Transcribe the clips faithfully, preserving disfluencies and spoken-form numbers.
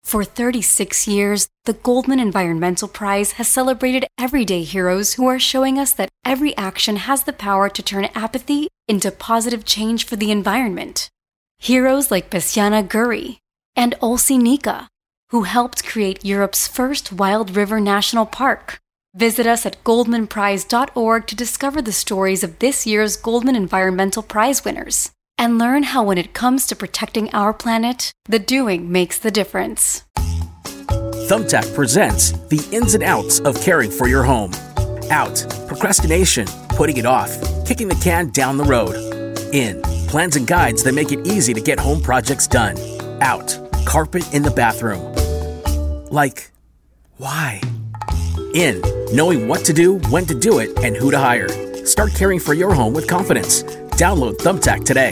For thirty-six years, the Goldman Environmental Prize has celebrated everyday heroes who are showing us that every action has the power to turn apathy into positive change for the environment. Heroes like Bessiana Guri and Olsi Nika, who helped create Europe's first wild river national park. Visit us at goldman prize dot org to discover the stories of this year's Goldman Environmental Prize winners and learn how when it comes to protecting our planet, the doing makes the difference. Thumbtack presents the ins and outs of caring for your home. Out, procrastination, putting it off, kicking the can down the road. In, plans and guides that make it easy to get home projects done. Out, carpet in the bathroom. Like, why? In, knowing what to do, when to do it, and who to hire. Start caring for your home with confidence. Download Thumbtack today.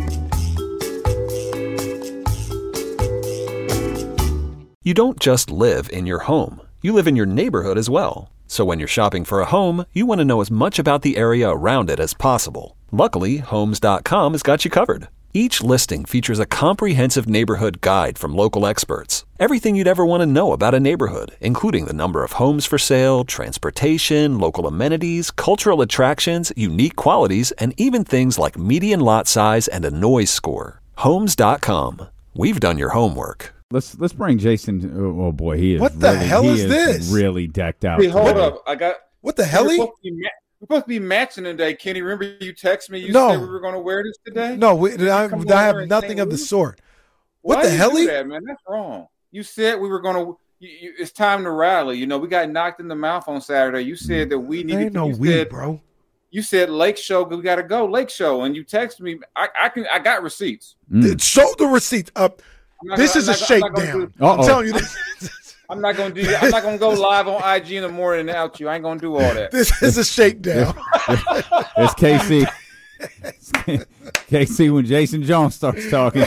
You don't just live in your home. You live in your neighborhood as well. So when you're shopping for a home, you want to know as much about the area around it as possible. Luckily, Homes dot com has got you covered. Each listing features a comprehensive neighborhood guide from local experts. Everything you'd ever want to know about a neighborhood, including the number of homes for sale, transportation, local amenities, cultural attractions, unique qualities, and even things like median lot size and a noise score. Homes dot com. We've done your homework. Let's let's bring Jason. Oh, oh boy, he is. What the really, hell he is, is this? Really decked out. Hey, hold today. up! I got. What the hell? We're He? supposed, to be ma- we're supposed to be matching today, Kenny. Remember you texted me? You No. said we were going to wear this today. No, we, I, Come I over have and nothing say of the we- sort. What Why the you hell? do He? that, man? That's wrong. You said we were going to. You, you, it's time to rally. You know, we got knocked in the mouth on Saturday. You said that we There needed. ain't no you we, said, bro. You said Lake Show. We got to go Lake Show, and you texted me. I, I can. I got receipts. Mm. Show the receipts up. I'm not This gonna- is a I'm not- I'm not gonna shakedown. do- I'm Uh-oh. telling you this. I'm not going to do. I'm not going to go live on I G in the morning and out you. I ain't going to do all that. This is a shakedown. It's K C. K C when Jason Jones starts talking.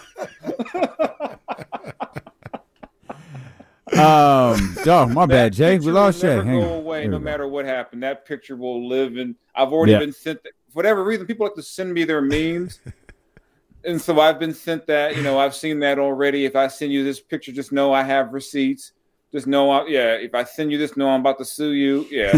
um, oh, my bad, Jay. We Picture lost will Jay. never Hang go on. away Here no we go. matter what happened. That picture will live, and I've already Yeah. been sent. That, for whatever reason, people like to send me their memes, and so I've been sent that. You know, I've seen that already. If I send you this picture, just know I have receipts. Just know, I, yeah. If I send you this, know I'm about to sue you. Yeah.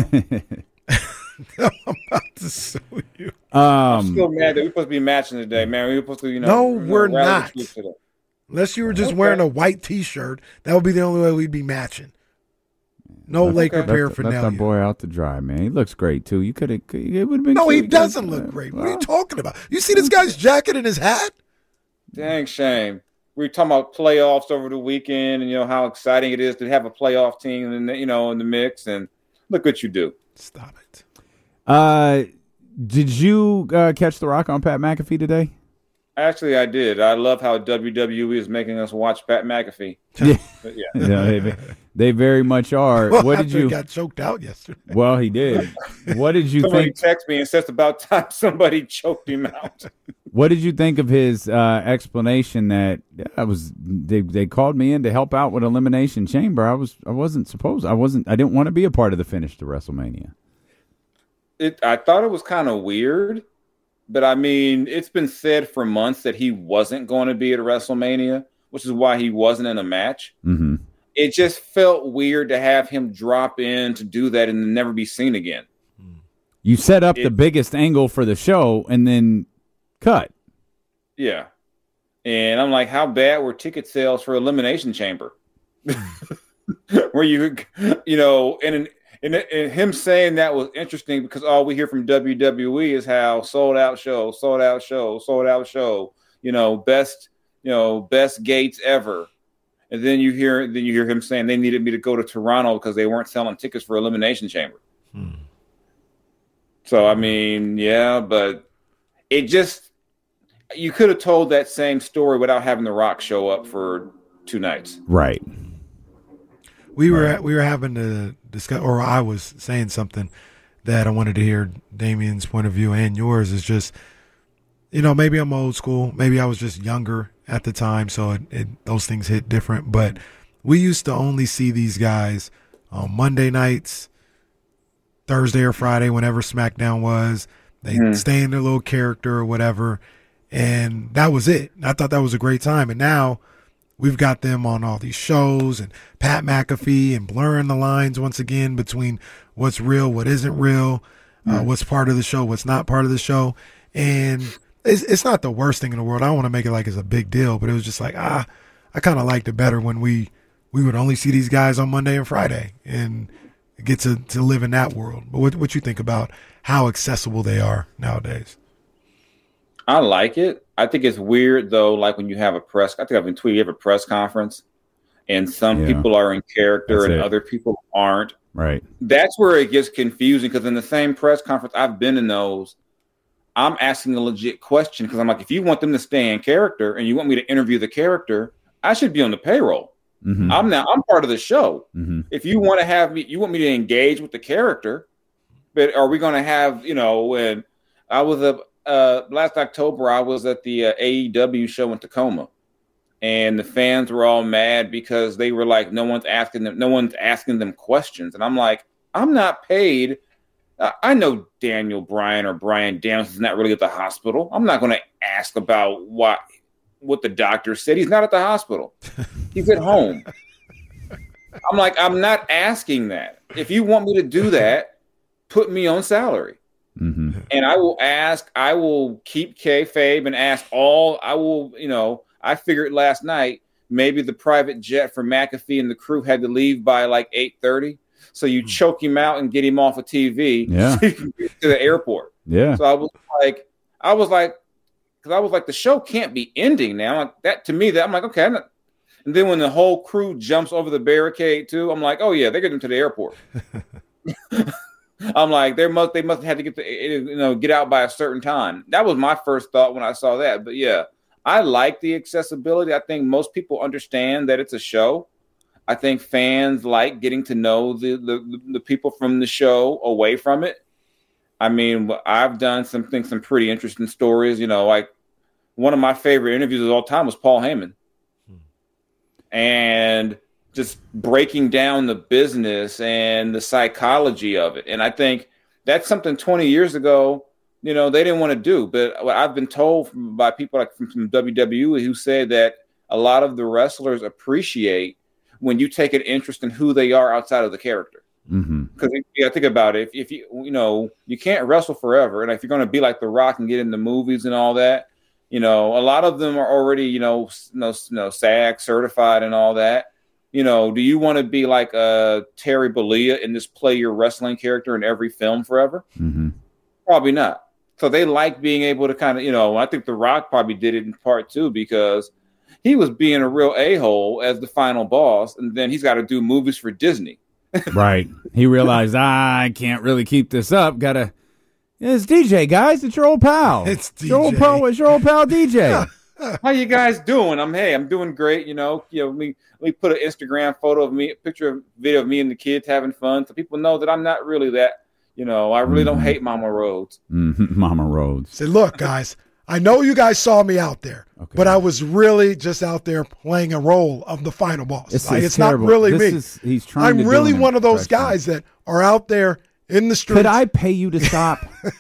I'm about to sue you. I'm um, still mad that we're supposed to be matching today, man. We're supposed to, you know. No, you know, we're rally the not. troops today. Unless you were just Okay. wearing a white T-shirt, that would be the only way we'd be matching. No Left- Laker left- paraphernalia. Left our boy out to dry, man. He looks great too. You could have. It would have been. No, he cute. doesn't look great. What are you talking about? You see this guy's jacket and his hat? Dang shame. We were talking about playoffs over the weekend, and you know how exciting it is to have a playoff team, in the, you know, in the mix. And look what you do. Stop it. Uh, did you uh, catch The Rock on Pat McAfee today? Actually, I did. I love how W W E is making us watch Pat McAfee. Yeah, But yeah. yeah they, they very much are. Well, What did after he you? got choked out yesterday. Well, he did. What did you Somebody think? text me and says it's about time somebody choked him out. What did you think of his uh, explanation that I was they they called me in to help out with Elimination Chamber? I was I wasn't supposed I wasn't I didn't want to be a part of the finish to WrestleMania. It. I thought it was kind of weird, but I mean, it's been said for months that he wasn't going to be at WrestleMania, which is why he wasn't in a match. Mm-hmm. It just felt weird to have him drop in to do that and then never be seen again. You set up It- the biggest angle for the show and then cut. Yeah. And I'm like, how bad were ticket sales for Elimination Chamber? Where you, you know, and, and and him saying that was interesting because all we hear from W W E is how sold out show, sold out show, sold out show, you know, best, you know, best gates ever. And then you hear, then you hear him saying they needed me to go to Toronto because they weren't selling tickets for Elimination Chamber. Hmm. So, I mean, yeah, but it just, you could have told that same story without having The Rock show up for two nights. Right. We were we were having to discuss, or I was saying something that I wanted to hear Damien's point of view and yours. Is just, you know, maybe I'm old school, maybe I was just younger at the time, so it, it, those things hit different. But we used to only see these guys on Monday nights, Thursday or Friday, whenever SmackDown was. They Mhm. stay in their little character or whatever, and that was it. I thought that was a great time. And now we've got them on all these shows and Pat McAfee and blurring the lines once again between what's real, what isn't real, uh, what's part of the show, what's not part of the show. And it's, it's not the worst thing in the world. I don't want to make it like it's a big deal, but it was just like, ah, I kind of liked it better when we, we would only see these guys on Monday and Friday and get to, to live in that world. But what what you think about how accessible they are nowadays? I like it. I think it's weird though, like when you have a press, I think I've been tweeting, you have a press conference and some Yeah. people are in character That's and it. other people aren't. Right. That's where it gets confusing because in the same press conference, I've been in those, I'm asking a legit question because I'm like, if you want them to stay in character and you want me to interview the character, I should be on the payroll. Mm-hmm. I'm now, I'm part of the show. Mm-hmm. If you want to have me, you want me to engage with the character, but are we going to have, you know, when I was a, uh, last October, I was at the uh, A E W show in Tacoma and the fans were all mad because they were like, no one's asking them, no one's asking them questions. And I'm like, I'm not paid. Uh, I know Daniel Bryan or Brian Daniels is not really at the hospital. I'm not going to ask about what, what the doctor said. He's not at the hospital. He's at home. I'm like, I'm not asking that. If you want me to do that, put me on salary. Mm-hmm. And I will ask, I will keep kayfabe and ask all, I will, you know, I figured last night, maybe the private jet for McAfee and the crew had to leave by like eight thirty. So you choke him out and get him off of T V Yeah. so you can get to the airport. Yeah. So I was like, I was like, because I was like, the show can't be ending now. Like, that to me, that I'm like, okay. I'm not. And then when the whole crew jumps over the barricade too, I'm like, oh yeah, they're getting to the airport. I'm like, they must, they must have had to get the, you know, get out by a certain time. That was my first thought when I saw that. But yeah, I like the accessibility. I think most people understand that it's a show. I think fans like getting to know the the, the people from the show away from it. I mean, I've done something, some pretty interesting stories. You know, like one of my favorite interviews of all time was Paul Heyman. Hmm. And just breaking down the business and the psychology of it. And I think that's something twenty years ago, you know, they didn't want to do. But I've been told by people like from, from W W E who say that a lot of the wrestlers appreciate when you take an interest in who they are outside of the character. Because mm-hmm. yeah, think about it. If, if you, you know, you can't wrestle forever. And if you're going to be like The Rock and get into movies and all that, you know, a lot of them are already, you know, you know, you know SAG certified and all that. You know, do you want to be like uh, Terry Bollea and just play your wrestling character in every film forever? Mm-hmm. Probably not. So they like being able to kind of, you know, I think The Rock probably did it in part too because he was being a real a-hole as the final boss, and then he's got to do movies for Disney. Right. He realized, ah, I can't really keep this up. Gotta. It's D J, guys. It's your old pal. It's D J. Your old pal. It's your old pal, D J. How you guys doing? I'm hey, I'm doing great. You know, you know, we we put an Instagram photo of me, a picture of video of me and the kids having fun, so people know that I'm not really that. You know, I really mm-hmm. don't hate Mama Rhodes. Mm-hmm. Mama Rhodes. Say, look, guys, I know you guys saw me out there, okay. but I was really just out there playing a role of the final boss. It's, like, it's it's not really this me. Is, he's trying. I'm to really do one of those impression. guys that are out there in the streets. Could I pay you to stop?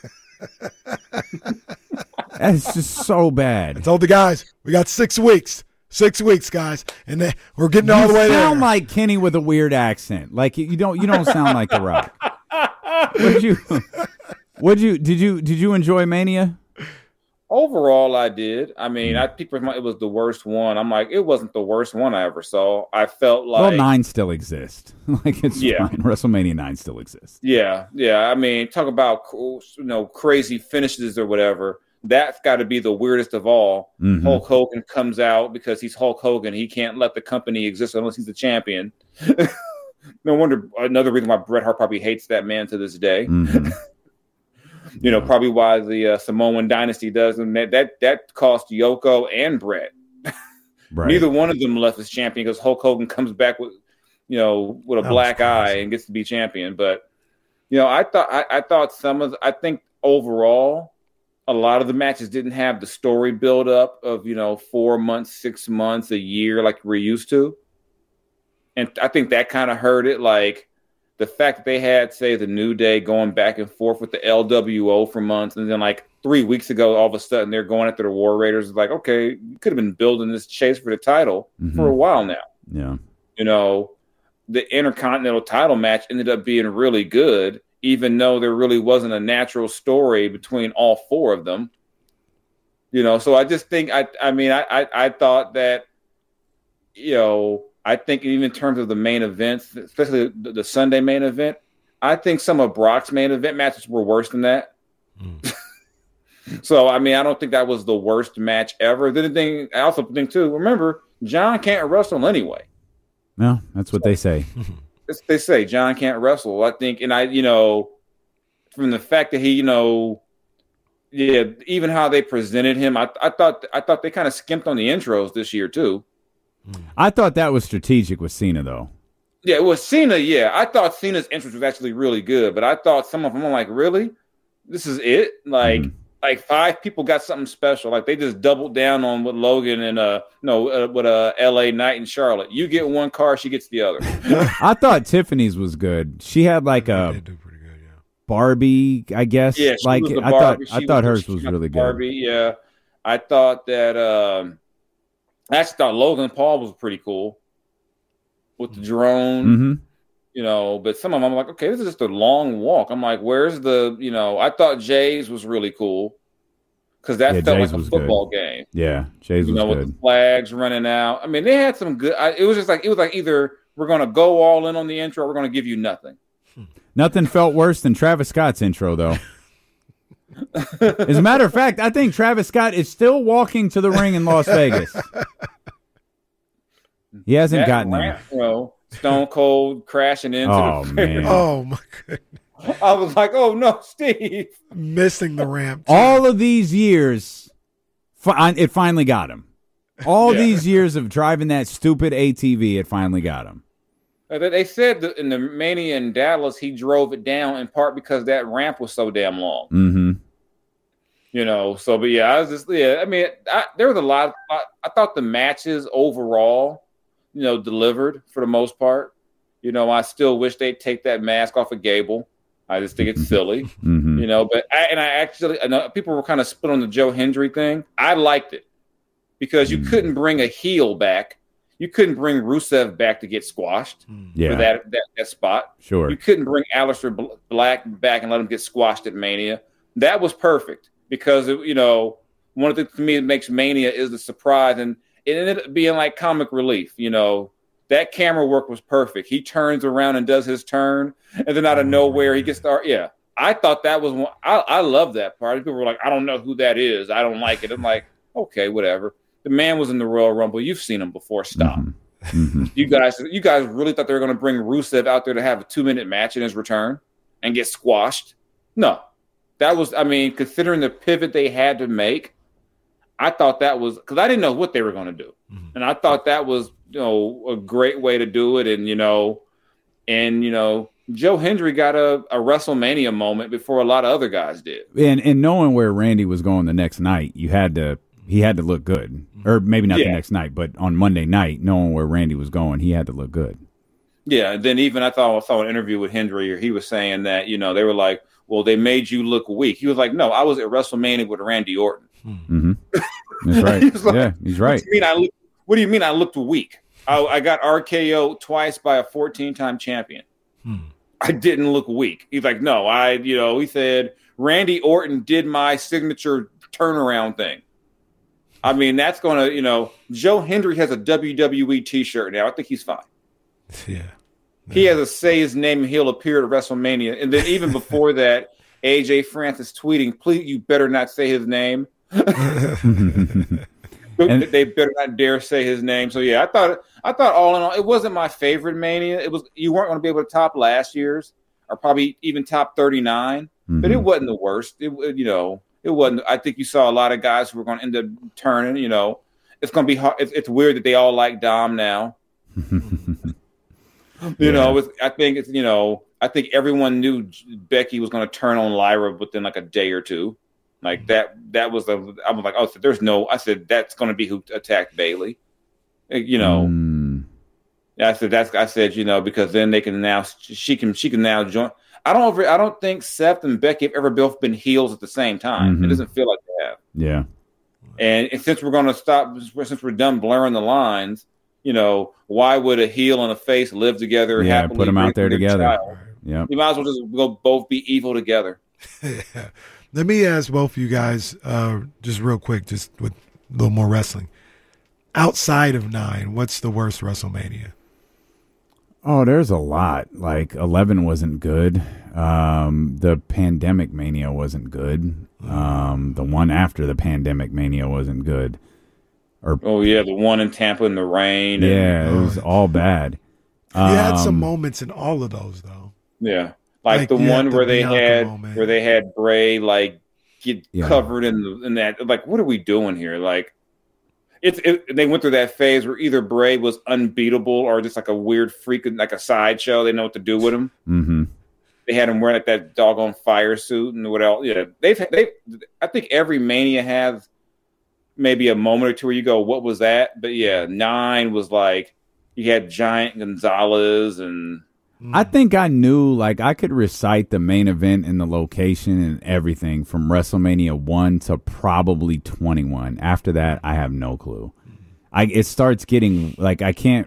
That's just so bad. I told the guys, we got six weeks. Six weeks, guys, and they, we're getting all you the way there. You sound like Kenny with a weird accent. Like you don't. You don't sound like The Rock. Would you? Would you? Did you? Did you enjoy Mania? Overall, I did. I mean, I people it was the worst one. I'm like, it wasn't the worst one I ever saw. I felt like well, nine still exists. Like it's yeah. fine. WrestleMania nine still exists. Yeah, yeah. I mean, talk about you know crazy finishes or whatever. That's got to be the weirdest of all. Mm-hmm. Hulk Hogan comes out because he's Hulk Hogan. He can't let the company exist unless he's the champion. No wonder another reason why Bret Hart probably hates that man to this day. Mm-hmm. You know, probably why the uh, Samoan dynasty does, and that that, that cost Yoko and Bret. Right. Neither one of them left as champion because Hulk Hogan comes back with, you know, with a that black eye and gets to be champion. But you know, I thought I, I thought some of I think overall, a lot of the matches didn't have the story build up of you know four months, six months, a year like we're used to, and I think that kind of hurt it. Like the fact that they had, say, the New Day going back and forth with the L W O for months, and then like three weeks ago, all of a sudden they're going after the War Raiders. It's like, okay, you could have been building this chase for the title mm-hmm. for a while now. Yeah. You know, the Intercontinental title match ended up being really good, even though there really wasn't a natural story between all four of them. You know, so I just think, I I mean, I, I, I thought that, you know, I think even in terms of the main events, especially the, the Sunday main event, I think some of Brock's main event matches were worse than that. Mm. So, I mean, I don't think that was the worst match ever. The thing, I also think, too, remember, John can't wrestle anyway. No, that's what so, they say. They say John can't wrestle. I think, and I, you know, from the fact that he, you know, yeah, even how they presented him, I, I thought, I thought they kind of skimped on the intros this year, too. I thought that was strategic with Cena, though. Yeah, it was Cena, yeah. I thought Cena's entrance was actually really good, but I thought some of them, I'm like, really? This is it? Like, mm-hmm. like five people got something special. Like, they just doubled down on with Logan and, uh, no, uh, with uh, L A Knight and Charlotte. You get one car, she gets the other. I thought Tiffany's was good. She had, like, a they do pretty good, yeah. Barbie, I guess. Yeah, like I thought, I thought hers was really good. Barbie, yeah. I thought that, um, I actually thought Logan Paul was pretty cool with the drone, mm-hmm. you know, but some of them I'm like, okay, this is just a long walk. I'm like, where's the, you know, I thought Jay's was really cool because that yeah, felt Jay's like a football good. game. Yeah, Jay's you was know, good. With the flags running out. I mean, they had some good, I, it was just like, it was like either we're going to go all in on the intro or we're going to give you nothing. Nothing felt worse than Travis Scott's intro, though. As a matter of fact, I think Travis Scott is still walking to the ring in Las Vegas. He hasn't that gotten ramp, there. Bro, Stone Cold crashing into oh, the man. Oh, my goodness. I was like, oh, no, Steve. Missing the ramp. Too. All of these years, it finally got him. All yeah. these years of driving that stupid A T V, it finally got him. They said that in the Mania in Dallas, he drove it down in part because that ramp was so damn long. Mm-hmm. You know, so, but yeah, I was just, yeah, I mean, I, there was a lot, of, I, I thought the matches overall, you know, delivered for the most part. You know, I still wish they'd take that mask off of Gable. I just think it's silly, mm-hmm. you know, but I, and I actually, I know people were kind of split on the Joe Hendry thing. I liked it because you mm-hmm. couldn't bring a heel back. You couldn't bring Rusev back to get squashed yeah. for that, that that spot. Sure. You couldn't bring Aleister Black back and let him get squashed at Mania. That was perfect because, you know, one of the things to me that makes Mania is the surprise. And it ended up being like comic relief. You know, that camera work was perfect. He turns around and does his turn. And then out of nowhere, he gets started. Yeah. I thought that was one. I, I love that part. People were like, I don't know who that is. I don't like it. I'm like, okay, whatever. The man was in the Royal Rumble. You've seen him before. Stop. Mm-hmm. Mm-hmm. You guys, you guys really thought they were going to bring Rusev out there to have a two-minute match in his return and get squashed? No. That was, I mean, considering the pivot they had to make, I thought that was, because I didn't know what they were going to do. Mm-hmm. And I thought that was, you know, a great way to do it. And, you know, and, you know, Joe Hendry got a, a WrestleMania moment before a lot of other guys did. And, and knowing where Randy was going the next night, you had to, he had to look good. Or maybe not yeah. the next night, but on Monday night, knowing where Randy was going, he had to look good. Yeah, and then even I thought I saw an interview with Hendry, or he was saying that, you know, they were like, well, they made you look weak. He was like, no, I was at WrestleMania with Randy Orton. Mm-hmm. That's right. he like, yeah, he's right. What do you mean I, look, what do you mean I looked weak? I, I got R K O'd twice by a fourteen-time champion. Hmm. I didn't look weak. He's like, no, I, you know, he said, Randy Orton did my signature turnaround thing. I mean, that's going to, you know, Joe Hendry has a W W E T-shirt now. I think he's fine. Yeah. He has a say his name and he'll appear at WrestleMania. And then even before that, A J Francis tweeting, please, you better not say his name. and, they better not dare say his name. So, yeah, I thought I thought all in all, it wasn't my favorite Mania. It was, you weren't going to be able to top last year's or probably even top thirty-nine. Mm-hmm. But it wasn't the worst. It, you know. It wasn't. I think you saw a lot of guys who were going to end up turning. You know, it's going to be hard. It's, it's weird that they all like Dom now. you yeah. know, it's, I think it's. You know, I think everyone knew Becky was going to turn on Lyra within like a day or two. Like that. That was the. I was like, oh, so there's no. I said that's going to be who attacked Bayley. You know. Mm. Yeah, I said that's. I said you know because then they can now she can she can now join. I don't I don't think Seth and Becky have ever both been heels at the same time. Mm-hmm. It doesn't feel like they have. Yeah. And, and since we're going to stop, since we're done blurring the lines, you know, why would a heel and a face live together? Yeah, happily, put them out there together. Yeah, you might as well just go both be evil together. Yeah. Let me ask both of you guys, uh, just real quick, just with a little more wrestling. Outside of nine, what's the worst WrestleMania? Oh, there's a lot. Like eleven wasn't good. Um, the Pandemic Mania wasn't good. Um, the one after the Pandemic Mania wasn't good. Or oh yeah, the one in Tampa in the rain. Yeah, and, it was all bad. You um, had some Um, moments in all of those, though. Yeah, like, Like, the you had one the where they Bianca had moment. where they had Bray like get Yeah. covered in the, in that. Like, what are we doing here? Like, it's it, they went through that phase where either Bray was unbeatable or just like a weird freak, like a sideshow. They know what to do with him. Mm-hmm. They had him wearing like that doggone fire suit and what else. Yeah, they've they. I think every Mania has maybe a moment or two where you go, "What was that?" But yeah, nine was like you had Giant Gonzalez and. I think I knew, like, I could recite the main event and the location and everything from WrestleMania one to probably twenty-one. After that, I have no clue. I it starts getting, like, I can't,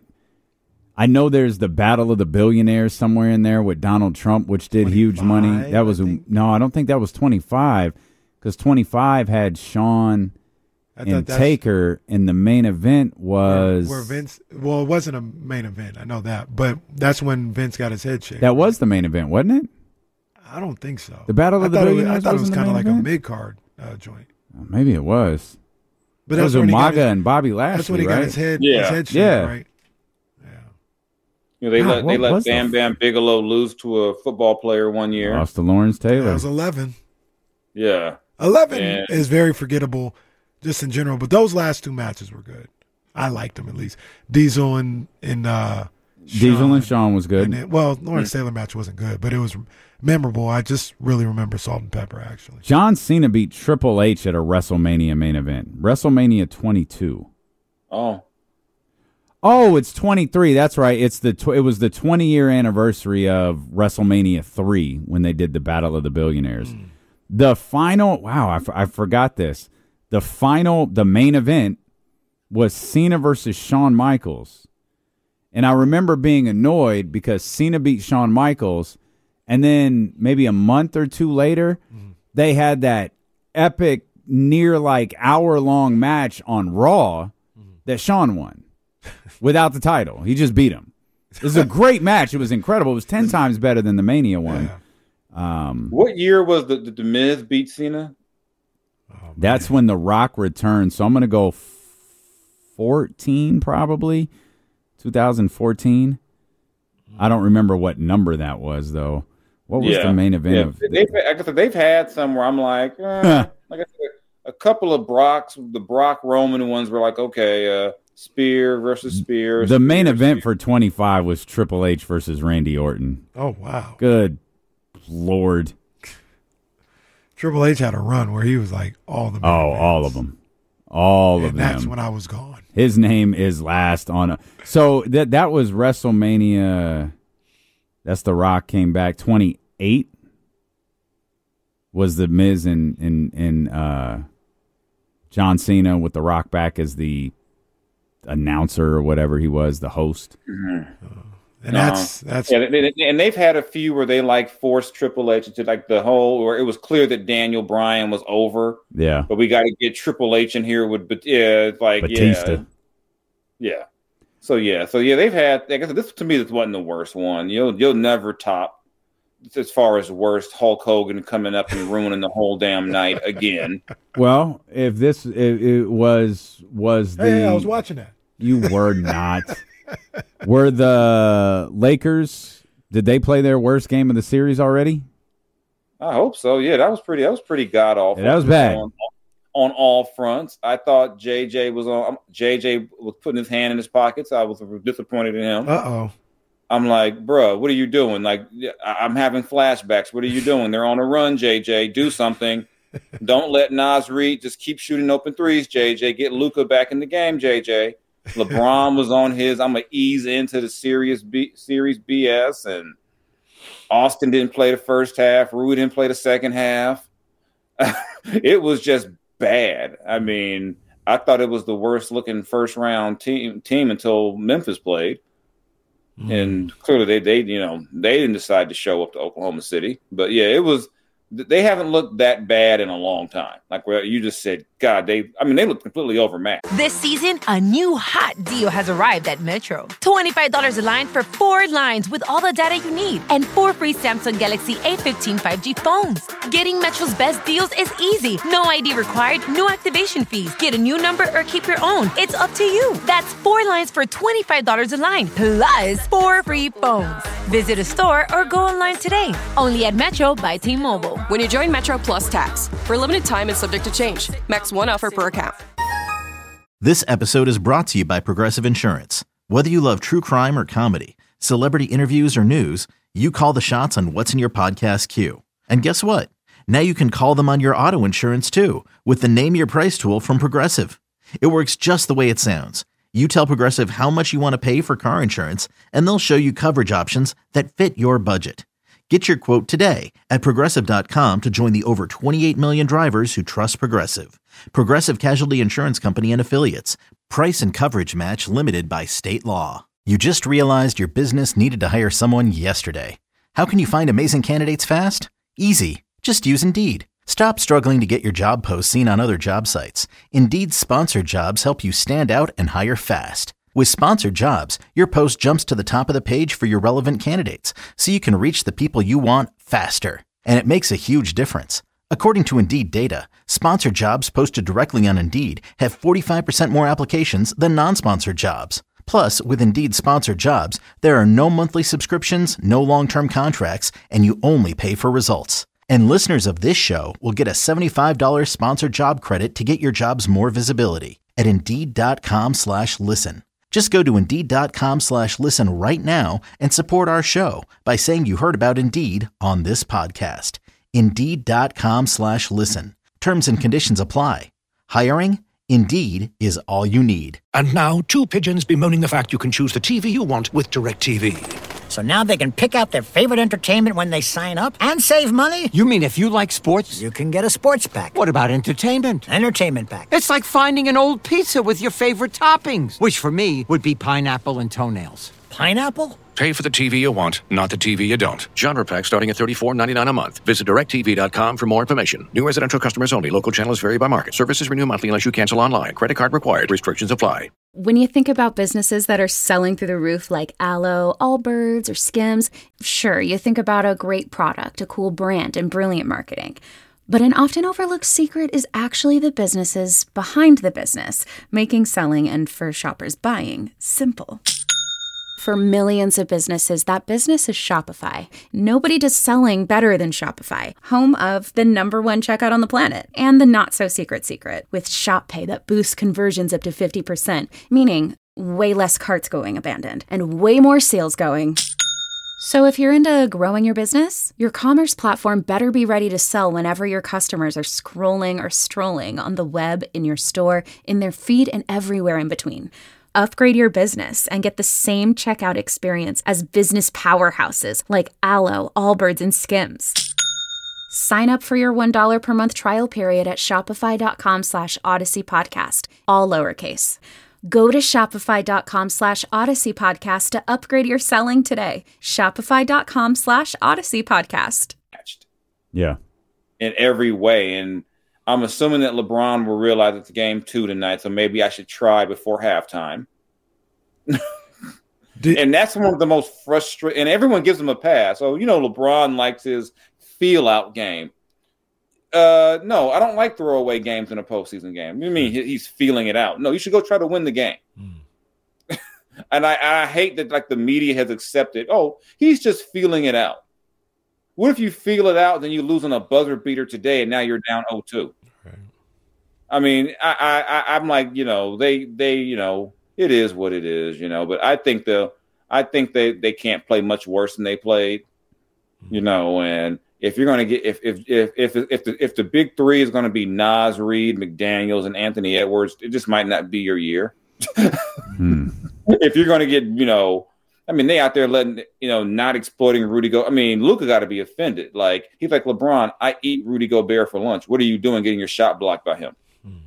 I know there's the Battle of the Billionaires somewhere in there with Donald Trump, which did huge money. That was, I a, think. no, I don't think that was twenty-five, because twenty-five had Shawn I thought and that's Taker, and the main event was... where Vince. Well, it wasn't a main event. I know that, but that's when Vince got his head shaved. That was the main event, wasn't it? I don't think so. The Battle of I the thought it was- Billionaires I thought it was wasn't the kind of main like event? a mid card uh, joint. Maybe it was. But That was that's when he got Umaga his, and Bobby Lashley, that's when he right? got his head, Yeah. his head shaved, Yeah. right? Yeah. You know, they God, let they what let was the Bam f- Bam Bigelow lose to a football player one year. Lost to Lawrence Taylor. That was eleven. Yeah, eleven Yeah. is very forgettable, just in general. But those last two matches were good. I liked them at least. Diesel and and uh, Diesel and Shawn was good. And then, well, Lawrence Taylor match wasn't good, but it was memorable. I just really remember Salt and Pepper actually. John Cena beat Triple H at a WrestleMania main event. WrestleMania twenty-two. Oh, Oh, it's twenty-three. That's right. It's the tw- it was the twenty-year anniversary of WrestleMania three when they did the Battle of the Billionaires. Mm. The final, wow, I, f- I forgot this. The final, the main event was Cena versus Shawn Michaels. And I remember being annoyed because Cena beat Shawn Michaels, and then maybe a month or two later, Mm. they had that epic, near like hour long match on Raw that Shawn won without the title. He just beat him. It was a great match. It was incredible. It was ten times better than the Mania one. Um, what year was the the, the Miz beat Cena? Oh, that's when The Rock returned. So I'm going to go fourteen, probably two thousand fourteen. I don't remember what number that was, though. What was Yeah. the main event Yeah, of they've, like I said, they've had some where I'm like, eh, like I said, a couple of Brocks, the Brock Roman ones were like, okay, uh, Spear versus Spear. the main Spear, event Spear. for twenty-five was Triple H versus Randy Orton. Oh wow! Good Lord. Triple H had a run where he was like all the. Oh, all of them. All And of them. that's when I was gone. His name is last on a. So that that was WrestleMania. That's The Rock came back. twenty-eight was the Miz and and and uh, John Cena with The Rock back as the announcer or whatever he was, the host. And that's that's Yeah, they, they- and they've had a few where they like forced Triple H into like the whole, where it was clear that Daniel Bryan was over, Yeah, but we got to get Triple H in here with, but yeah, it's like Batista. yeah, yeah. So yeah, so yeah, they've had. I guess this to me, this wasn't the worst one. You'll you'll never top as far as worst Hulk Hogan coming up and ruining the whole damn night again. Well, if this it, it was was the hey, I was watching that. you were not were the Lakers, did they play their worst game of the series already? I hope so. Yeah, that was pretty. That was pretty god awful. Yeah, that was bad. on, on all fronts. I thought J J was on. J J was putting his hand in his pockets. I was disappointed in him. Uh oh. I'm like, bro, what are you doing? Like, I- I'm having flashbacks. What are you doing? They're on a run, J J. Do something. Don't let Nas Reed just keep shooting open threes, J J. Get Luka back in the game, J J. LeBron was on his, I'm going to ease into the serious B, series B S, and Austin didn't play the first half. Rui didn't play the second half. It was just bad. I mean, I thought it was the worst looking first round team team until Memphis played. Mm. And clearly they, they, you know, they didn't decide to show up to Oklahoma City. But yeah, it was, they haven't looked that bad in a long time. Like where you just said, God, they, I mean, they look completely overmatched. This season, a new hot deal has arrived at Metro. twenty-five dollars a line for four lines with all the data you need and four free Samsung Galaxy A fifteen five G phones. Getting Metro's best deals is easy. No I D required, no activation fees. Get a new number or keep your own. It's up to you. That's four lines for twenty-five dollars a line, plus four free phones. Visit a store or go online today. Only at Metro by T-Mobile. When you join Metro Plus Tax, for a limited time and subject to change. Max one offer per account. This episode is brought to you by Progressive Insurance. Whether you love true crime or comedy, celebrity interviews or news, you call the shots on what's in your podcast queue. And guess what? Now you can call them on your auto insurance too with the Name Your Price tool from Progressive. It works just the way it sounds. You tell Progressive how much you want to pay for car insurance, and they'll show you coverage options that fit your budget. Get your quote today at Progressive dot com to join the over twenty-eight million drivers who trust Progressive. Progressive Casualty Insurance Company and Affiliates. Price and coverage match limited by state law. You just realized your business needed to hire someone yesterday. How can you find amazing candidates fast? Easy. Just use Indeed. Stop struggling to get your job posts seen on other job sites. Indeed's sponsored jobs help you stand out and hire fast. With sponsored jobs, your post jumps to the top of the page for your relevant candidates, so you can reach the people you want faster. And it makes a huge difference. According to Indeed data, sponsored jobs posted directly on Indeed have forty-five percent more applications than non-sponsored jobs. Plus, with Indeed sponsored jobs, there are no monthly subscriptions, no long-term contracts, and you only pay for results. And listeners of this show will get a seventy-five dollars sponsored job credit to get your jobs more visibility at Indeed.com slash listen. Just go to Indeed.com slash listen right now and support our show by saying you heard about Indeed on this podcast. Indeed.com slash listen. Terms and conditions apply. Hiring? Indeed is all you need. And now, two pigeons bemoaning the fact you can choose the T V you want with DirecTV. So now they can pick out their favorite entertainment when they sign up and save money? You mean if you like sports? You can get a sports pack. What about entertainment? Entertainment pack. It's like finding an old pizza with your favorite toppings, which for me would be pineapple and toenails. Pineapple? Pay for the T V you want, not the T V you don't. Genre pack starting at thirty-four ninety-nine a month. Visit direct T V dot com for more information. New residential customers only. Local channels vary by market. Services renew monthly unless you cancel online. Credit card required. Restrictions apply. When you think about businesses that are selling through the roof like Aloe, Allbirds, or Skims, sure, you think about a great product, a cool brand, and brilliant marketing. But an often overlooked secret is actually the businesses behind the business, making selling and for shoppers buying simple. For millions of businesses, that business is Shopify. Nobody does selling better than Shopify, home of the number one checkout on the planet and the not-so-secret secret with Shop Pay that boosts conversions up to fifty percent, meaning way less carts going abandoned and way more sales going. So if you're into growing your business, your commerce platform better be ready to sell whenever your customers are scrolling or strolling on the web, in your store, in their feed, and everywhere in between. Upgrade your business and get the same checkout experience as business powerhouses like Aloe, Allbirds, and Skims. Sign up for your one dollar per month trial period at shopify.com slash Odyssey Podcast, all lowercase. Go to shopify.com slash Odyssey Podcast to upgrade your selling today. Shopify.com slash Odyssey Podcast. Yeah. In every way. And I'm assuming that LeBron will realize it's game two tonight, so maybe I should try before halftime. Did, and that's one of the most frustrating. And everyone gives him a pass. So, you know, LeBron likes his feel-out game. Uh, no, I don't like throwaway games in a postseason game. You mean he's feeling it out? No, you should go try to win the game. Mm. And I, I hate that, like, the media has accepted, oh, he's just feeling it out. What if you feel it out, then you lose on a buzzer beater today, and now you're down oh two? Right. I mean, I, I, I'm like, you know, they, they, you know, it is what it is, you know. But I think the, I think they, they can't play much worse than they played, you know. And if you're going to get, if if if if if the if the big three is going to be Naz Reid, McDaniels, and Anthony Edwards, it just might not be your year. hmm. If you're going to get, you know, I mean, they out there letting, you know, not exploiting Rudy Go. I mean, Luka got to be offended. Like, he's like, LeBron, I eat Rudy Gobert for lunch. What are you doing getting your shot blocked by him? Hmm.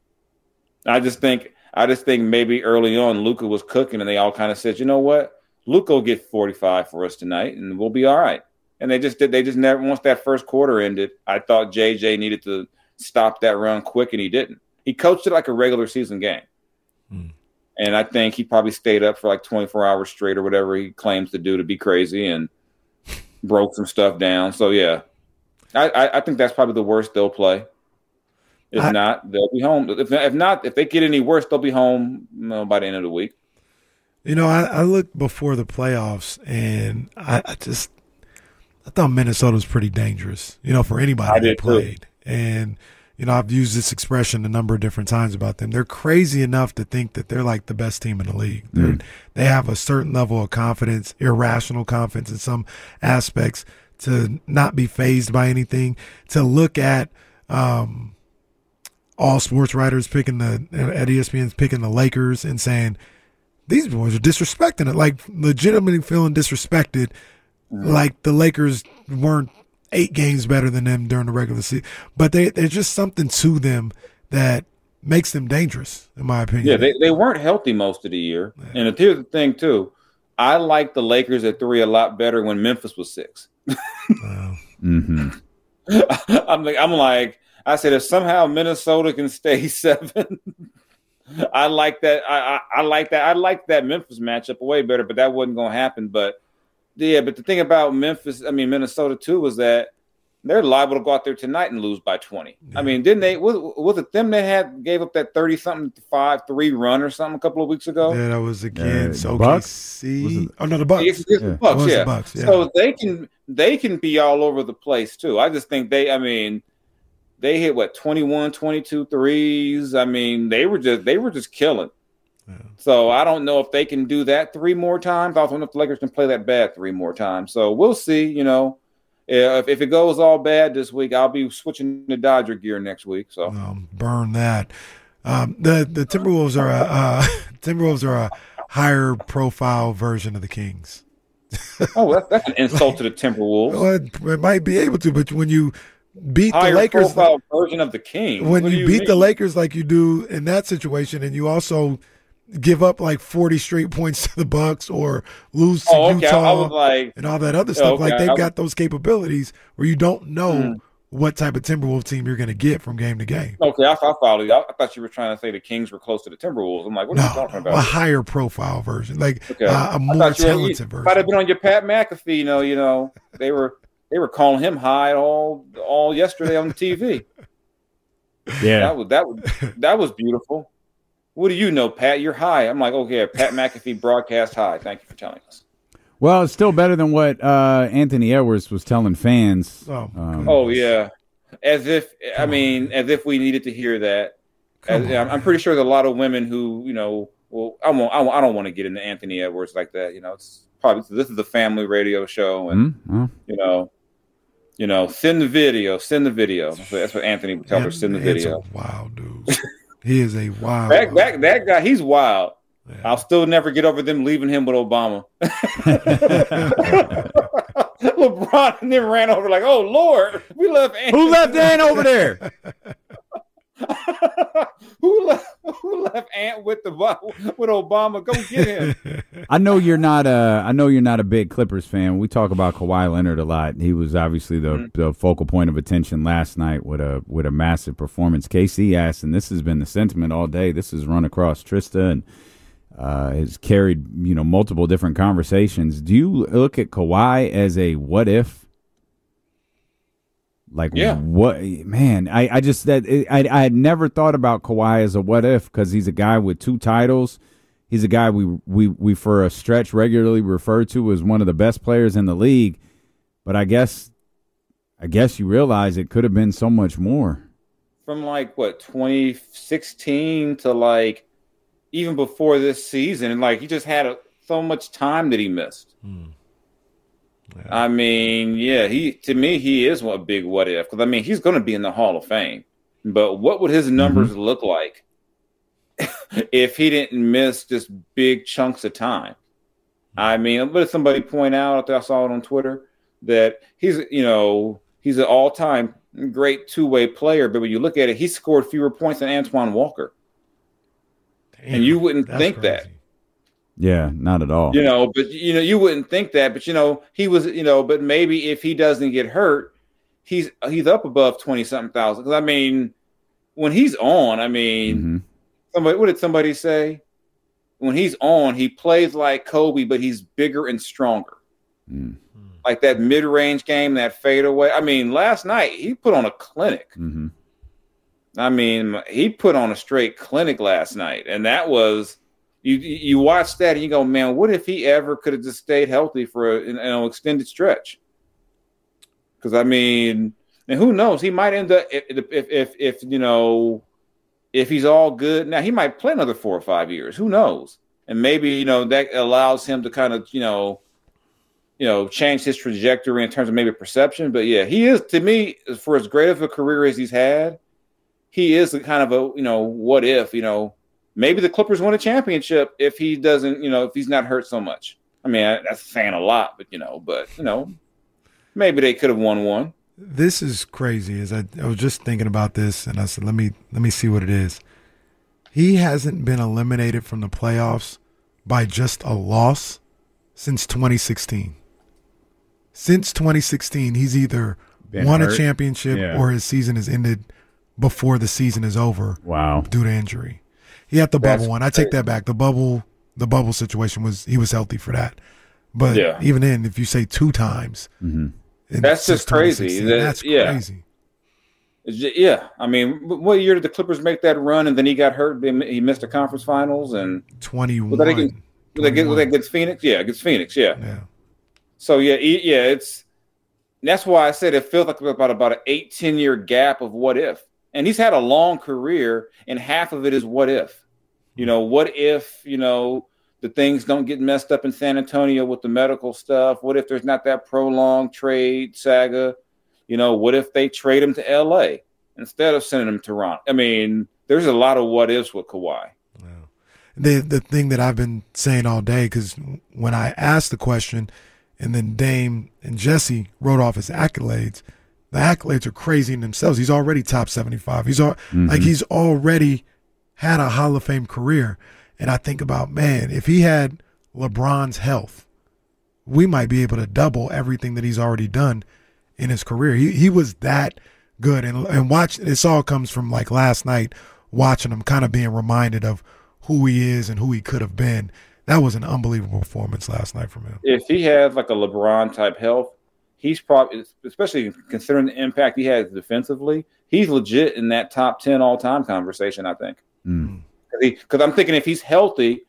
I just think, I just think maybe early on Luka was cooking and they all kind of said, you know what? Luka will get forty-five for us tonight and we'll be all right. And they just did, they just never, once that first quarter ended, I thought J J needed to stop that run quick and he didn't. He coached it like a regular season game. Hmm. And I think he probably stayed up for like twenty-four hours straight or whatever he claims to do to be crazy and broke some stuff down. So, yeah, I, I, I think that's probably the worst they'll play. If I, not, they'll be home. If, if not, if they get any worse, they'll be home you know, by the end of the week. You know, I, I looked before the playoffs, and I, I just I thought Minnesota was pretty dangerous, you know, for anybody that played. Too. And you know, I've used this expression a number of different times about them. They're crazy enough to think that they're like the best team in the league. Mm. They have a certain level of confidence, irrational confidence in some aspects, to not be fazed by anything, to look at um, all sports writers picking the, at E S P N, picking the Lakers and saying, these boys are disrespecting it, like legitimately feeling disrespected, mm. like the Lakers weren't eight games better than them during the regular season. But they, there's just something to them that makes them dangerous, in my opinion. Yeah, they, they weren't healthy most of the year. Yeah. And here's the thing, too. I like the Lakers at three a lot better when Memphis was six. Wow. Mm-hmm. I'm like, I'm like, I said, if somehow Minnesota can stay seven, I like that. I, I, I like that. I like that Memphis matchup way better, but that wasn't going to happen. But yeah, but the thing about Memphis, I mean, Minnesota too, was that they're liable to go out there tonight and lose by twenty. Yeah. I mean, didn't they? Was, was it them that had gave up that thirty something five three run or something a couple of weeks ago? Yeah, that was against uh, O K C. Oh no, the Bucks. It's, it's yeah. the Bucks, it yeah. The Bucks, yeah. So they can they can be all over the place too. I just think they. I mean, they hit what twenty-one, twenty-two threes. I mean, they were just they were just killing. Yeah. So I don't know if they can do that three more times. I don't know if the Lakers can play that bad three more times. So we'll see. You know, if if it goes all bad this week, I'll be switching to Dodger gear next week. So um, burn that. Um, the the Timberwolves are a uh, Timberwolves are a higher profile version of the Kings. Oh, that's, that's an insult to the Timberwolves. Well, it, it might be able to, but when you beat higher the Lakers, profile version of the Kings, when what you, you beat mean? the Lakers like you do in that situation, and you also give up like forty straight points to the Bucks or lose to oh, okay. Utah I was like, and all that other stuff. okay. Like they've I, got those capabilities where you don't know mm. what type of Timberwolves team you're going to get from game to game. Okay, I, I followed you. I, I thought you were trying to say the Kings were close to the Timberwolves. I'm like, what no, are you talking about? A higher profile version, like okay. uh, a more talented you, version. Might have been on your Pat McAfee. You know, you know they were they were calling him high all all yesterday on the T V. Yeah, that was that was that was beautiful. What do you know, Pat? You're high. I'm like, okay, Pat McAfee broadcast high. Thank you for telling us. Well, it's still better than what uh, Anthony Edwards was telling fans. Oh, um, oh yeah, as if I mean, as if we needed to hear that. As, I'm, I'm pretty sure there's a lot of women who, you know, well, I won't, I, won't, I don't want to get into Anthony Edwards like that. You know, it's probably this is a family radio show, and mm-hmm. you know, you know, send the video, send the video. That's what, that's what Anthony would tell her. Send the video. Wow, dude. He is a wild. That, that, that guy, he's wild. Yeah. I'll still never get over them leaving him with Obama. LeBron and then ran over like, oh, Lord, we left Ant. Who left Ant over there? who left who left Ant with the with Obama? Go get him. I know you're not a I know you're not a big Clippers fan. We talk about Kawhi Leonard a lot. He was obviously the, mm-hmm. the focal point of attention last night with a with a massive performance. K C asked, and this has been the sentiment all day. This has run across Trista and uh, has carried you know multiple different conversations. Do you look at Kawhi as a what if? Like, yeah. what, man, I, I just, that I, I had never thought about Kawhi as a what if, because he's a guy with two titles. He's a guy we, we, we, for a stretch, regularly refer to as one of the best players in the league. But I guess, I guess you realize it could have been so much more. From like, what, twenty sixteen to like, even before this season. And like, he just had a, so much time that he missed. Hmm. Yeah. I mean, yeah, he to me he is a big what if, because I mean he's going to be in the Hall of Fame, but what would his numbers mm-hmm. look like if he didn't miss just big chunks of time. I mean, but somebody point out, I saw it on Twitter, that he's, you know, he's an all-time great two-way player, but when you look at it, he scored fewer points than Antoine Walker. Damn, and you wouldn't think crazy. that. Yeah, not at all. You know, but, you know, you wouldn't think that, but, you know, he was, you know, but maybe if he doesn't get hurt, he's he's up above twenty-something thousand. Because, I mean, when he's on, I mean, mm-hmm. somebody, what did somebody say? When he's on, he plays like Kobe, but he's bigger and stronger. Mm. Like that mid-range game, that fadeaway. I mean, last night he put on a clinic. Mm-hmm. I mean, he put on a straight clinic last night, and that was you. You watch that and you go, man, what if he ever could have just stayed healthy for an you know, extended stretch? Because I mean, and who knows? He might end up if if if, if you know. If he's all good, now he might play another four or five years. Who knows? And maybe, you know, that allows him to kind of, you know, you know, change his trajectory in terms of maybe perception. But yeah, he is, to me, for as great of a career as he's had, he is a kind of a, you know, what if, you know, maybe the Clippers win a championship if he doesn't, you know, if he's not hurt so much. I mean, that's saying a lot, but, you know, but, you know, maybe they could have won one. This is crazy. As I, I was just thinking about this, and I said, "Let me let me see what it is." He hasn't been eliminated from the playoffs by just a loss since twenty sixteen. Since twenty sixteen, he's either been won hurt. a championship yeah. or his season has ended before the season is over. Wow, due to injury. He had the That's bubble one. I take that back. The bubble, the bubble situation was he was healthy for that. But yeah. even then, if you say two times. Mm-hmm. That's just crazy. That, That's yeah. crazy. Yeah, I mean, what year did the Clippers make that run, and then he got hurt? He missed the conference finals, and twenty-one. Was that against, was that against, was that against Phoenix? Yeah, against Phoenix. Yeah. Yeah. So yeah, yeah, it's that's why I said it feels like about about an eight ten year gap of what if, and he's had a long career, and half of it is what if. You know, what if you know. The things don't get messed up in San Antonio with the medical stuff. What if there's not that prolonged trade saga? You know, what if they trade him to L A instead of sending him to Toronto? I mean, there's a lot of what ifs with Kawhi. Yeah. The the thing that I've been saying all day, because when I asked the question and then Dame and Jesse wrote off his accolades, the accolades are crazy in themselves. He's already top seventy-five. He's all, mm-hmm. like he's already had a Hall of Fame career. And I think about, man, if he had LeBron's health, we might be able to double everything that he's already done in his career. He he was that good. And and watch, this all comes from like last night, watching him kind of being reminded of who he is and who he could have been. That was an unbelievable performance last night from him. If he had like a LeBron type health, he's probably, especially considering the impact he has defensively, he's legit in that top ten all time conversation, I think. Mm. Because I'm thinking if he's healthy,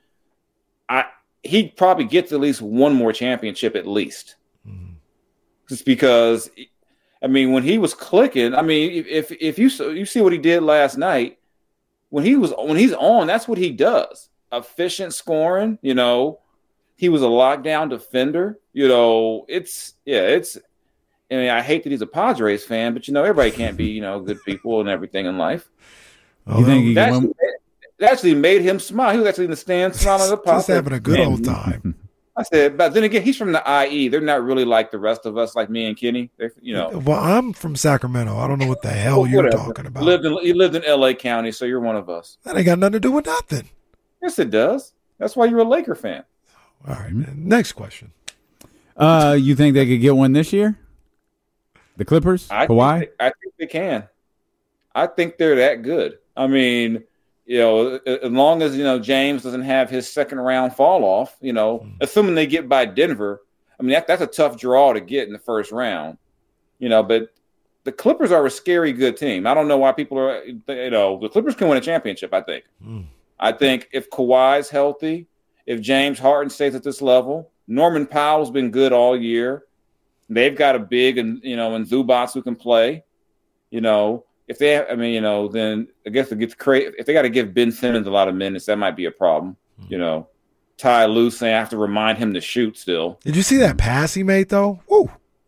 I he probably gets at least one more championship at least. Mm-hmm. Just because, I mean, when he was clicking, I mean, if if you you see what he did last night, when he was when he's on, that's what he does. Efficient scoring, you know. He was a lockdown defender, you know. It's yeah, it's. I mean, I hate that he's a Padres fan, but you know, everybody can't be you know good people and everything in life. Oh, you think he can win? It actually made him smile. He was actually in the stands smiling at the Just having a good old time. I said, but then again, he's from the I E. They're not really like the rest of us, like me and Kenny. They're, you know. Well, I'm from Sacramento. I don't know what the hell well, you're talking about. You lived, in, you lived in L A County, so you're one of us. That ain't got nothing to do with nothing. Yes, it does. That's why you're a Laker fan. All right, man. Next question. Uh, you think they could get one this year? The Clippers? I Kawhi? Think they, I think they can. I think they're that good. I mean, you know, as long as, you know, James doesn't have his second round fall off, you know, mm. assuming they get by Denver, I mean, that, that's a tough draw to get in the first round, you know, but the Clippers are a scary good team. I don't know why people are, you know, the Clippers can win a championship, I think. Mm. I think if Kawhi's healthy, if James Harden stays at this level, Norman Powell's been good all year. They've got a big, and you know, and Zubac who can play. You know, if they, have, I mean, you know, then I guess it gets crazy. If they got to give Ben Simmons a lot of minutes, that might be a problem. Mm-hmm. You know, Ty Lue saying I have to remind him to shoot still. Did you see that pass he made though? Woo!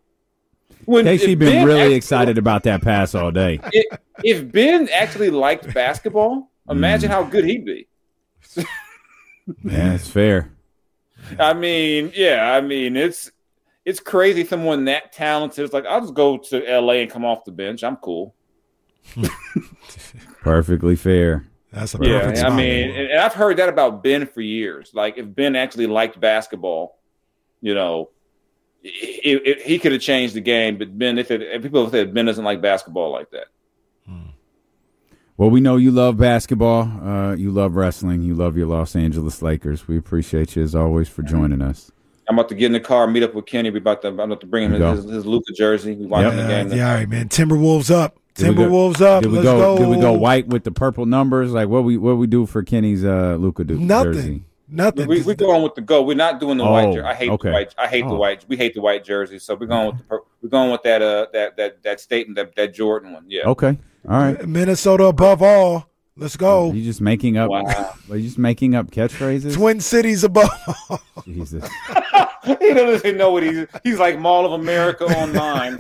When Casey been ben really actually, excited about that pass all day. If, if Ben actually liked basketball, imagine mm. how good he'd be. Yeah, it's fair. I mean, yeah, I mean, it's it's crazy. Someone that talented is like, I'll just go to L A and come off the bench. I'm cool. Perfectly fair. That's a yeah. perfect I spot. mean, and, and I've heard that about Ben for years. Like, if Ben actually liked basketball, you know, it, it, he could have changed the game. But Ben, if, it, if people have said Ben doesn't like basketball like that. Well, we know you love basketball. Uh, you love wrestling. You love your Los Angeles Lakers. We appreciate you, as always, for joining us. I'm about to get in the car, meet up with Kenny. We about to, I'm about to bring him his, his, his Luka jersey. We watching yeah, the game. Yeah, all right, man. Timberwolves up. Did Timberwolves go, up. Did we Let's go, go. Did we go white with the purple numbers? Like what we what we do for Kenny's uh, Luka do- Nothing. jersey? Nothing. We, we're going with the go. We're not doing the Oh, white jersey. I hate okay. the white. I hate Oh. the white. We hate the white jersey. So we're going with the. pur- We're going with that. Uh, that that that statement. That that Jordan one. Yeah. Okay. All right. Minnesota above all. Let's go. You just making up? Wow. Are you just making up catchphrases? Twin Cities above all. Jesus. He doesn't know what he's. He's like Mall of America online.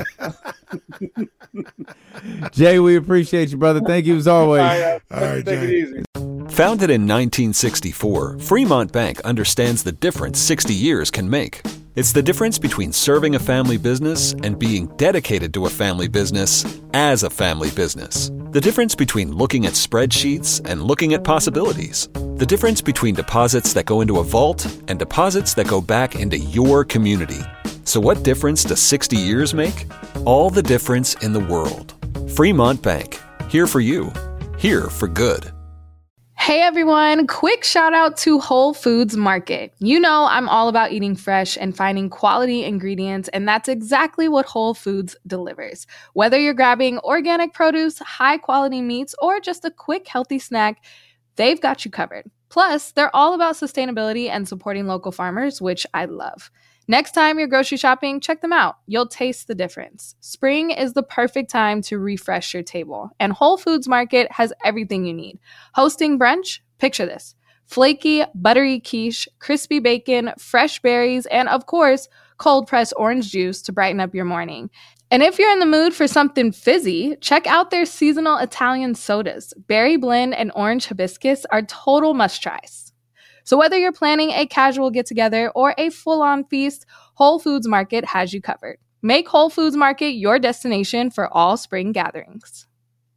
Jay, we appreciate you, brother. Thank you as always. All right, All right, take it Jay. easy. Founded in nineteen sixty-four, Fremont Bank understands the difference sixty years can make. It's the difference between serving a family business and being dedicated to a family business as a family business. The difference between looking at spreadsheets and looking at possibilities. The difference between deposits that go into a vault and deposits that go back into your community. So what difference does sixty years make? All the difference in the world. Fremont Bank. Here for you. Here for good. Hey everyone, quick shout out to Whole Foods Market. You know I'm all about eating fresh and finding quality ingredients, and that's exactly what Whole Foods delivers. Whether you're grabbing organic produce, high quality meats, or just a quick healthy snack, they've got you covered. Plus, they're all about sustainability and supporting local farmers, which I love. Next time you're grocery shopping, check them out. You'll taste the difference. Spring is the perfect time to refresh your table, and Whole Foods Market has everything you need. Hosting brunch? Picture this. Flaky, buttery quiche, crispy bacon, fresh berries, and of course, cold-pressed orange juice to brighten up your morning. And if you're in the mood for something fizzy, check out their seasonal Italian sodas. Berry blend and orange hibiscus are total must-tries. So whether you're planning a casual get-together or a full-on feast, Whole Foods Market has you covered. Make Whole Foods Market your destination for all spring gatherings.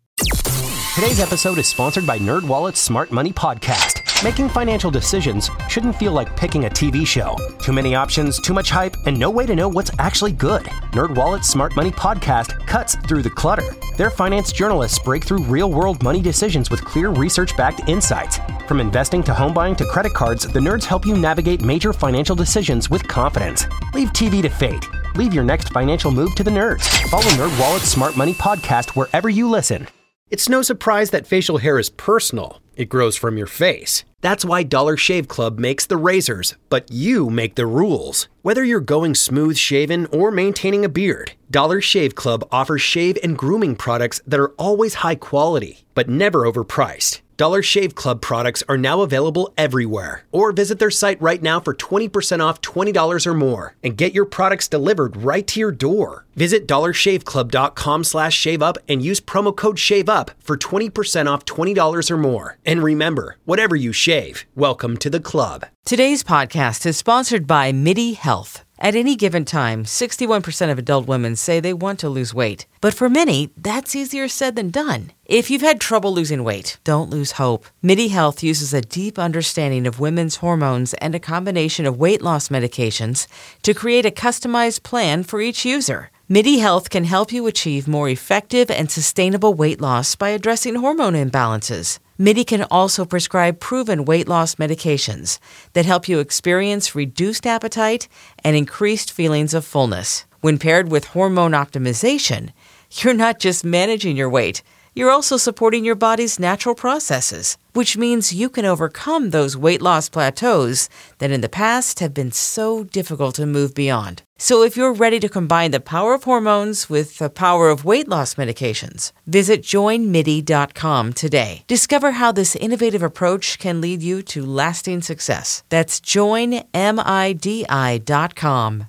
Today's episode is sponsored by NerdWallet's Smart Money Podcast. Making financial decisions shouldn't feel like picking a T V show. Too many options, too much hype, and no way to know what's actually good. NerdWallet's Smart Money Podcast cuts through the clutter. Their finance journalists break through real-world money decisions with clear research-backed insights. From investing to home buying to credit cards, the nerds help you navigate major financial decisions with confidence. Leave T V to fate. Leave your next financial move to the nerds. Follow NerdWallet's Smart Money Podcast wherever you listen. It's no surprise that facial hair is personal. It grows from your face. That's why Dollar Shave Club makes the razors, but you make the rules. Whether you're going smooth shaven or maintaining a beard, Dollar Shave Club offers shave and grooming products that are always high quality, but never overpriced. Dollar Shave Club products are now available everywhere. Or visit their site right now for twenty percent off twenty dollars or more and get your products delivered right to your door. Visit dollarshaveclub.com slash shave up and use promo code shave up for twenty percent off twenty dollars or more. And remember, whatever you shave, welcome to the club. Today's podcast is sponsored by MIDI Health. At any given time, sixty-one percent of adult women say they want to lose weight. But for many, that's easier said than done. If you've had trouble losing weight, don't lose hope. MIDI Health uses a deep understanding of women's hormones and a combination of weight loss medications to create a customized plan for each user. MIDI Health can help you achieve more effective and sustainable weight loss by addressing hormone imbalances. MIDI can also prescribe proven weight loss medications that help you experience reduced appetite and increased feelings of fullness. When paired with hormone optimization, you're not just managing your weight, you're also supporting your body's natural processes, which means you can overcome those weight loss plateaus that in the past have been so difficult to move beyond. So if you're ready to combine the power of hormones with the power of weight loss medications, visit join midi dot com today. Discover how this innovative approach can lead you to lasting success. That's join midi dot com.